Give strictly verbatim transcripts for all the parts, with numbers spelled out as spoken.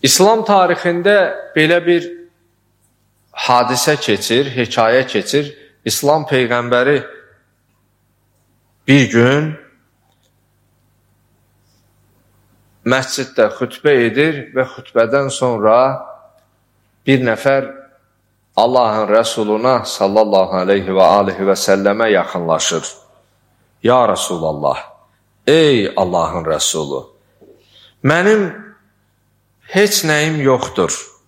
İslam tarixində belə bir hadisə keçir, hekayə keçir. İslam Peyğəmbəri bir gün məsciddə xütbə edir və xütbədən sonra bir nəfər Allahın Rəsuluna sallallahu aleyhi və aleyhi və səlləmə yaxınlaşır. Ya Rasulallah, ey Allahın Rəsulu, mənim heç nəyim yoxdur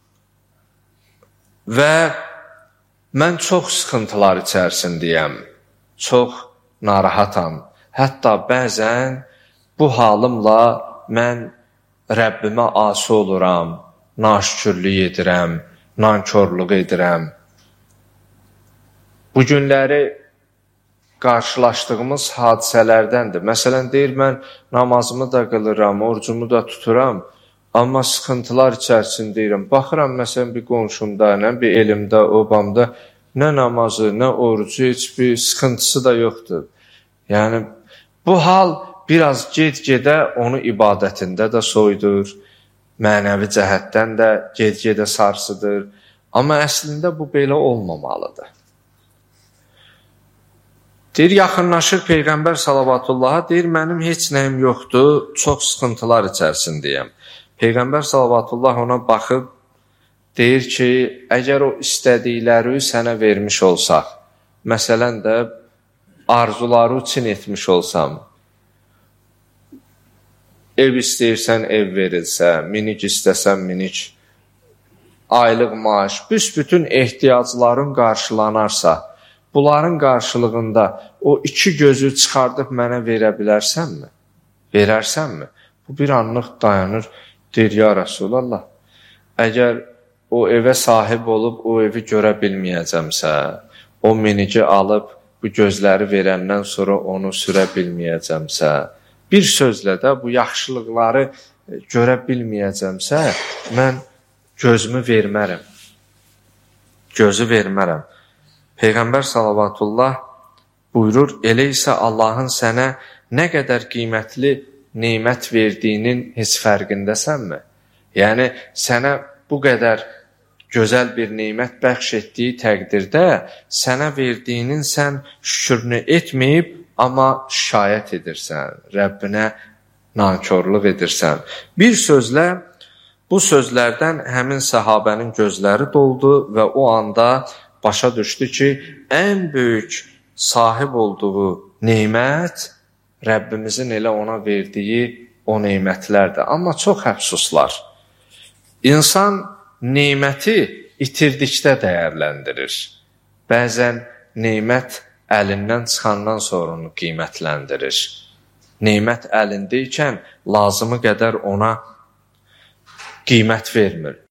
və mən çox sıxıntılar içərisindəyəm, çox narahatam. Hətta bəzən bu halımla mən Rəbbimə asi oluram, naşükürlük edirəm, nankörlük edirəm. Bu günləri qarşılaşdığımız hadisələrdəndir. Məsələn, deyir, mən namazımı da qılıram, orucumu da tuturam, amma sıxıntılar içərisindəyirəm. Baxıram, məsələn, bir qonşumda, nə bir elimdə, obamda, nə namazı, nə orucu, heç bir sıxıntısı da yoxdur. Yəni, bu hal biraz ged-gedə onu ibadətində də soyudur, mənəvi cəhətdən də ged-gedə sarsıdır. Amma əslində bu belə olmamalıdır. Deyir, yaxınlaşır Peyğəmbər salavatullaha, deyir, mənim heç nəyim yoxdur, çox sıxıntılar içərisindəyəm. Peyğəmbər salavatullah ona baxıb, deyir ki, əgər o istədikləri sənə vermiş olsaq, məsələn də arzuları üçün etmiş olsam, ev istəyirsən ev verilsə, minik istəsən minik, aylıq maaş, büsbütün ehtiyacların qarşılanarsa, bunların qarşılığında o iki gözü çıxardıb mənə verə bilərsənmi? Verərsənmi? Bu bir anlıq dayanır, deyir, ya Rasulallah, əgər o evə sahib olub o evi görə bilməyəcəmsə, o minici alıb bu gözləri verəndən sonra onu sürə bilməyəcəmsə, bir sözlə də bu yaxşılıqları görə bilməyəcəmsə, mən gözümü vermərəm. Gözü vermərəm. Peyğəmbər salavatullah buyurur, elə isə Allahın sənə nə qədər qiymətli neymət verdiyinin heç fərqindəsənmi? Yəni, sənə bu qədər gözəl bir neymət bəxş etdiyi təqdirdə sənə verdiyinin sən şükrünü etməyib, amma şikayət edirsən, Rəbbinə nankörlük edirsən. Bir sözlə, bu sözlərdən həmin səhabənin gözləri doldu və o anda başa düşdü ki, ən böyük sahib olduğu neymət Rəbbimizin elə ona verdiyi o neymətlərdir. Amma çox əfsuslar. İnsan neyməti itirdikdə dəyərləndirir. Bəzən neymət əlindən çıxandan sonra onu qiymətləndirir. Neymət əlindəykən lazımı qədər ona qiymət vermir.